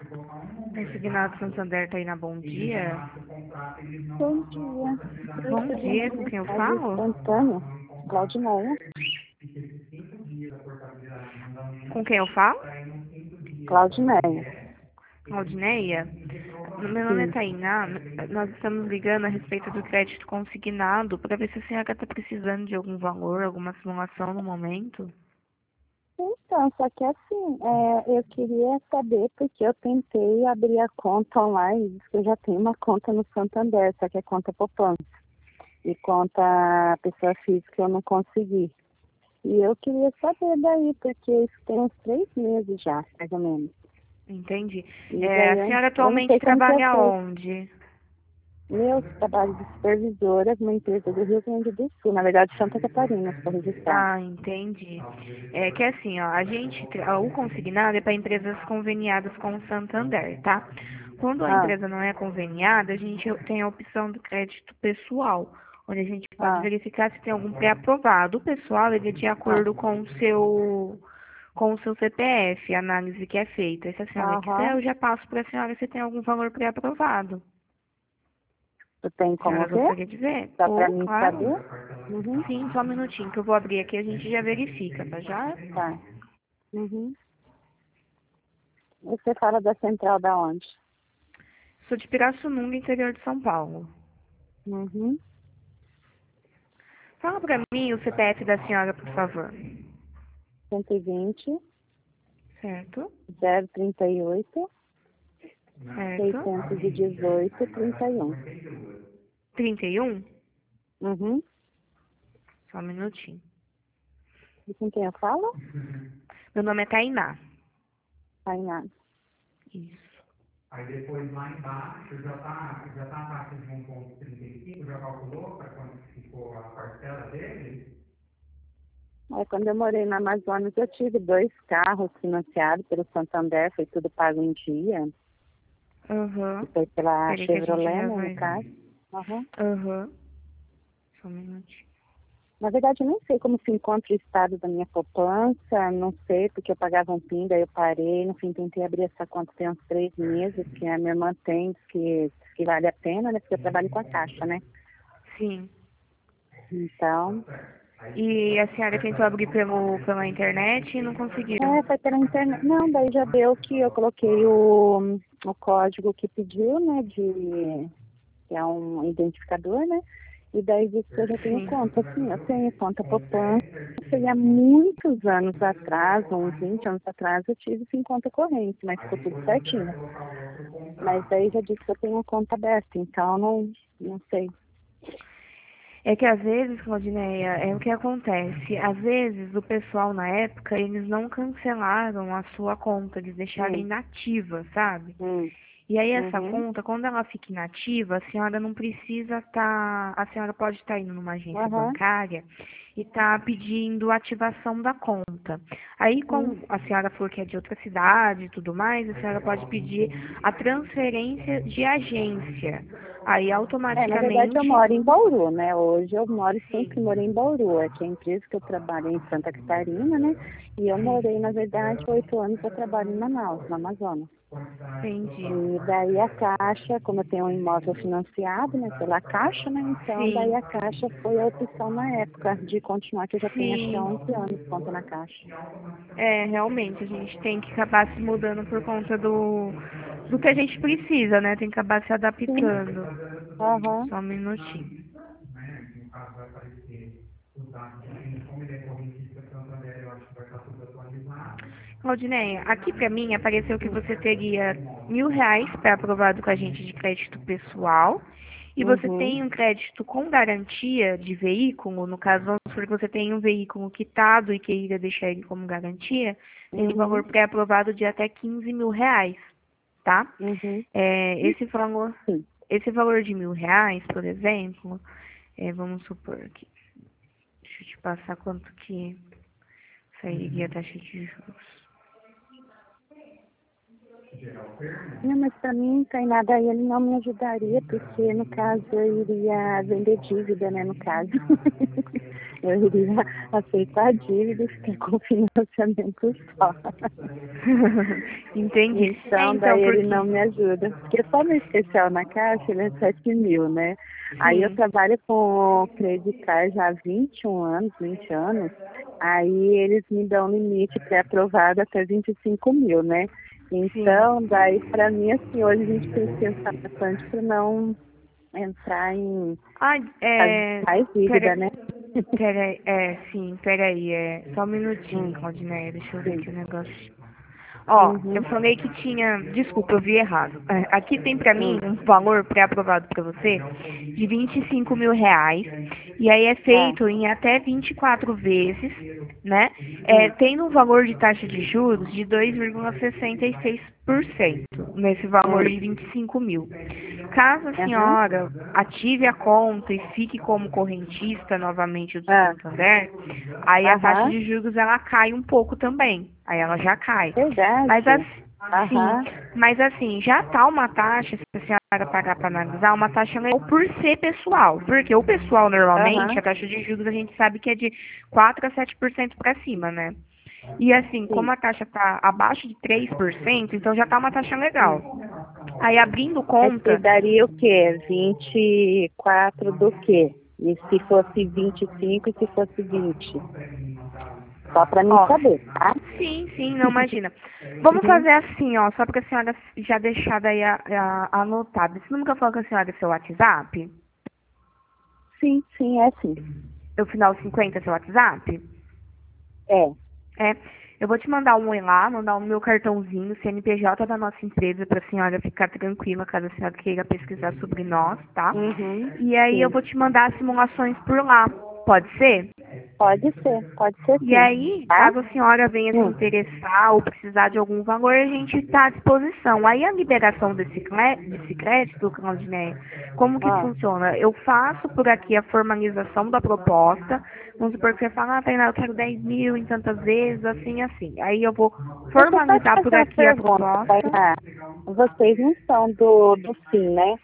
Consignado Santander tá aí na Bom Dia. Bom dia. Eu Bom recebi dia, uma com quem eu mensagem falo? instantânea, Claudineia. Com quem eu falo? Claudineia, Claudineia? Meu nome é sim. Tainá. Nós estamos ligando a respeito do crédito consignado para ver se a senhora está precisando de algum valor, alguma simulação no momento. Então, só que assim, eu queria saber porque eu tentei abrir a conta online, diz que eu já tenho uma conta no Santander, só que é conta poupança. E conta pessoa física eu não consegui. E eu queria saber daí, porque isso tem uns 3 meses já, mais ou menos. Entende? E A daí senhora eu não atualmente sei como que eu trabalha sei. onde? Meu trabalho de supervisora numa empresa do Rio Grande do Sul, na verdade Santa Catarina, estou registrada. Ah, entendi. É que assim, ó, o consignado é para empresas conveniadas com o Santander, tá? Quando a Ah, empresa não é conveniada, a gente tem a opção do crédito pessoal, onde a gente pode ah, verificar se tem algum pré-aprovado. O pessoal, ele é de ah, acordo com o seu CPF, a análise que é feita. E se a senhora quiser, aham. eu já passo para a senhora se tem algum valor pré-aprovado. Tu tem A como senhora ver? gostaria de ver? Só para Ou, mim claro. saber? Uhum, Sim, só um minutinho que eu vou abrir aqui e a gente já verifica, tá já? tá. Uhum. Você fala da central da onde? Sou de Pirassununga, interior de São Paulo. Uhum. Fala pra mim o CPF da senhora, por favor. 120, Certo? 038, Certo? 618, 31. 31. Uhum. Só um minutinho. E com quem eu falo? Meu nome é Tainá. Tainá. Isso. Aí depois lá embaixo já tá a taxa de 1,35, já calculou para quanto ficou a parcela dele? Quando eu morei na Amazonas, eu tive 2 carros financiados pelo Santander, foi tudo pago em dia. Aham. Que foi pela Peraí que a gente Chevrolet, já né, no vai. caso. Uhum. Aham. Só um minutinho. Na verdade, eu nem sei como se encontra o estado da minha poupança, não sei, porque eu pagava um PIN, daí eu parei, no fim tentei abrir essa conta tem uns 3 meses, que a minha irmã tem, diz que vale a pena, né, porque eu trabalho com a Caixa, né. Sim. Então, E a senhora tentou abrir pela internet e não conseguiu. foi pela internet. Não, daí já deu que eu coloquei o código que pediu, né, que é um identificador, né, e daí disse que eu já tenho Sim. conta. Sim, eu tenho conta poupança. E há muitos anos atrás, uns 20 anos atrás, eu tive sim conta corrente, mas ficou tudo certinho. Mas daí já disse que eu tenho a conta aberta, então não sei. É que às vezes, Claudineia, é o que acontece. Às vezes o pessoal na época, eles não cancelaram a sua conta, eles deixaram Hum, inativa, sabe? hum, E aí essa uhum, conta, quando ela fica inativa, a senhora não precisa estar, a senhora pode estar indo numa agência aham, bancária e estar pedindo ativação da conta. Aí, como a senhora falou que é de outra cidade e tudo mais, a senhora pode pedir a transferência de agência. Aí na verdade eu automaticamente, moro em Bauru, né? Hoje eu moro, sempre sim, morei em Bauru. É que a empresa que eu trabalho é em Santa Catarina, né? E eu sim, morei, na verdade, 8 anos eu trabalho em Manaus, no Amazonas. entendi. E daí a Caixa, como eu tenho um imóvel financiado, né, pela Caixa, né, então daí Sim, a Caixa foi a opção na época de continuar, que eu já tenho acho que há sim. 11 anos conta na Caixa. É, realmente, a gente tem que acabar se mudando por conta do que a gente precisa, né? Tem que acabar se Sim, adaptando. aham, Só um minutinho. Né? No caso vai aparecer os dados dele, como ele é correntista Santander, eu acho que vai estar tudo atualizado. Claudineia, aqui pra mim apareceu que você teria R$ 1.000 para aprovado com a gente de crédito pessoal. E você uhum, tem um crédito com garantia de veículo, no caso, vamos supor que você tem um veículo quitado e queira deixar ele como garantia, tem um valor uhum, pré-aprovado de até R$ 15.000, tá? uhum, É, sim. esse valor de R$ 1.000, por exemplo, vamos supor que, deixa eu te passar quanto que sairia a taxa de juros. Não, mas para mim não tem nada aí, ele não me ajudaria, porque no caso eu iria vender dívida, né, no caso. eu iria aceitar a dívida e ficar com o financiamento só. Entendi. Então, daí ele não me ajuda. Porque só no especial na Caixa ele é 7 mil, né? Aí eu trabalho com Credit Card já há 21 anos, 20 anos. Aí eles me dão limite pré-aprovado até 25 mil, né? Então, daí pra mim, assim, hoje a gente tem que pensar bastante para não entrar em mais dívida, né? Peraí, só um minutinho, Claudineia, deixa eu ver aqui o negócio. Ó, eu falei que tinha, desculpa, eu vi errado. Aqui tem pra mim um valor pré-aprovado pra você de R$ 25.000, e aí é feito em até 24 vezes, né? Tendo um valor de taxa de juros de 2,66% nesse valor de 25 mil. Caso a senhora ative a conta e fique como correntista novamente do Santander, aí a taxa de juros ela cai um pouco também. Aí ela já cai. Verdade. Mas assim, já tá uma taxa, se a senhora pagar para analisar, uma taxa legal por ser pessoal. Porque o pessoal, normalmente, a taxa de juros a gente sabe que é de 4 a 7% para cima, né? E assim, como a taxa tá abaixo de 3%, então já tá uma taxa legal. Aí abrindo conta... Você daria o quê? 24 do quê? E se fosse 25 e se fosse 20? Só para mim saber, tá? Sim, não imagina. Vamos fazer assim, ó, só para a senhora já deixar daí anotado. Você nunca falou com a senhora seu WhatsApp? Sim, é sim. O final 50 seu WhatsApp? É. Eu vou te mandar um oi lá, mandar o meu cartãozinho, CNPJ da nossa empresa, para a senhora ficar tranquila, caso a senhora queira pesquisar sobre nós, tá? E aí eu vou te mandar as simulações por lá. Pode ser? Pode ser sim. E aí, caso a senhora venha se interessar ou precisar de algum valor, a gente está à disposição. Aí a liberação desse crédito, Claudineia, como que funciona? Eu faço por aqui a formalização da proposta. Vamos supor que você fala, Tainá, eu quero 10 mil em tantas vezes, assim. Aí eu vou formalizar por aqui a proposta. Tainá, vocês não são do SIM, né?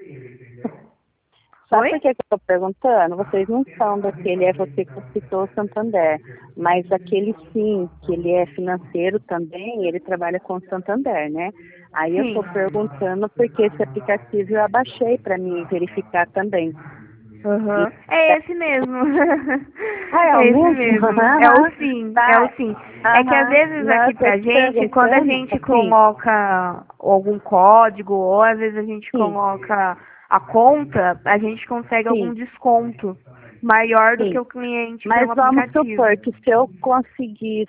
Sabe por que eu estou perguntando? Vocês não são daquele, você que citou o Santander, mas aquele sim, que ele é financeiro também, ele trabalha com o Santander, né? Aí eu estou perguntando porque esse aplicativo eu abaixei para me verificar também. É esse mesmo. É o mesmo? É o sim. É que às vezes aqui pra gente, quando a gente coloca algum código, ou às vezes a gente coloca a conta, a gente consegue algum desconto maior do que o cliente Mas pelo vamos aplicativo. supor que se eu conseguisse,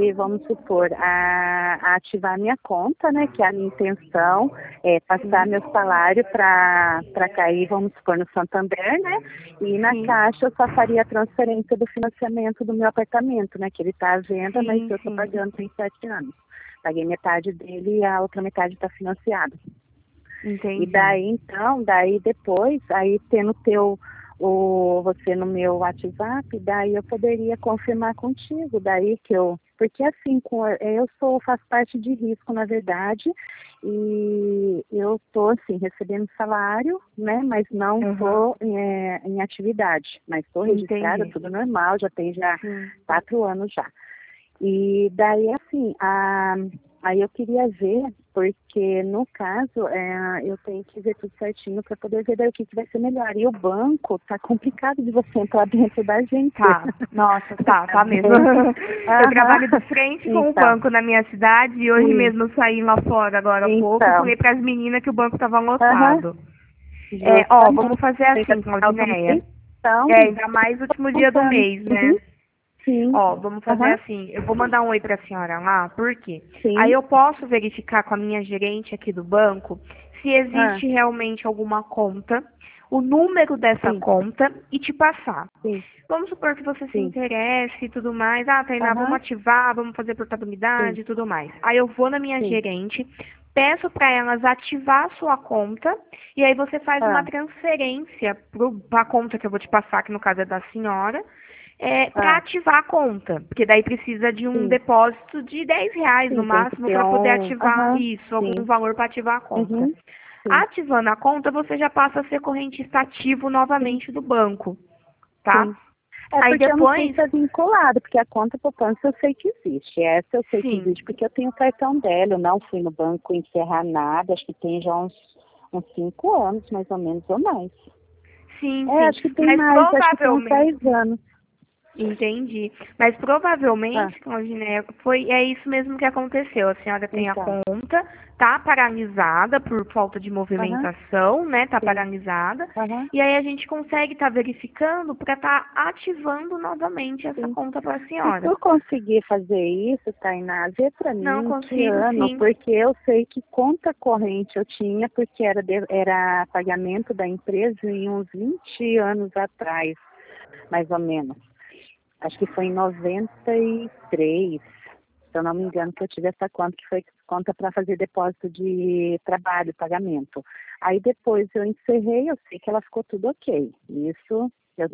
ativar minha conta, né, que é a minha intenção é passar meu salário para cair, vamos supor, no Santander, né, e na Caixa eu só faria a transferência do financiamento do meu apartamento, né, que ele está à venda, mas eu estou pagando tem 7 anos. Paguei metade dele e a outra metade está financiada. Entendi. E daí depois, aí tendo você no meu WhatsApp, daí eu poderia confirmar contigo, porque assim, faço parte de risco, na verdade, e eu estou assim, recebendo salário, né, mas não estou em atividade, mas estou registrada, tudo normal, já tem 4 anos já. E daí, assim, aí eu queria ver, porque no caso, eu tenho que ver tudo certinho para poder ver daí o que vai ser melhor. E o banco tá complicado de você entrar dentro da gente. Nossa, tá mesmo. Eu trabalho de frente com o banco na minha cidade e hoje mesmo eu saí lá fora agora há pouco e falei para as meninas que o banco estava lotado. Vamos fazer assim, Claudineia. Ainda mais no último dia do mês, né? Vamos fazer assim, eu vou mandar um oi para a senhora lá, por quê? Aí eu posso verificar com a minha gerente aqui do banco se existe realmente alguma conta, o número dessa conta e te passar. Vamos supor que você se interesse e tudo mais, Tainá, vamos ativar, vamos fazer portabilidade e tudo mais. Aí eu vou na minha gerente, peço para elas ativar a sua conta e aí você faz uma transferência para a conta que eu vou te passar, que no caso é da senhora, para ativar a conta, porque daí precisa de um depósito de R$ 10 no máximo para poder ativar algum valor para ativar a conta. Ativando a conta, você já passa a ser correntista ativo novamente do banco, tá? Aí porque eu não sei depois, se é vinculado, porque a conta poupança eu sei que existe. Essa eu sei que sim, existe, porque eu tenho o cartão dela. Eu não fui no banco encerrar nada, acho que tem já uns 5 anos, mais ou menos, ou mais. sim, É, sim. acho que tem Mas mais, acho que tem uns provavelmente, 10 anos. entendi. Mas Ah, provavelmente, Claudinei, é isso mesmo que aconteceu. A senhora tem a então. conta, tá paralisada por falta de Aham, movimentação, né? Tá sim. paralisada. Aham, E aí a gente consegue estar verificando para estar ativando novamente essa sim. conta para a Se senhora. tu conseguir fazer isso, Tainá, vê pra Não mim que consigo, ano, sim. porque eu sei que conta corrente eu tinha, porque era pagamento da empresa em uns 20 anos atrás, mais ou menos. Acho que foi em 93, se eu não me engano, que eu tive essa conta, que foi conta para fazer depósito de trabalho, pagamento. Aí depois eu encerrei, eu sei que ela ficou tudo ok. Isso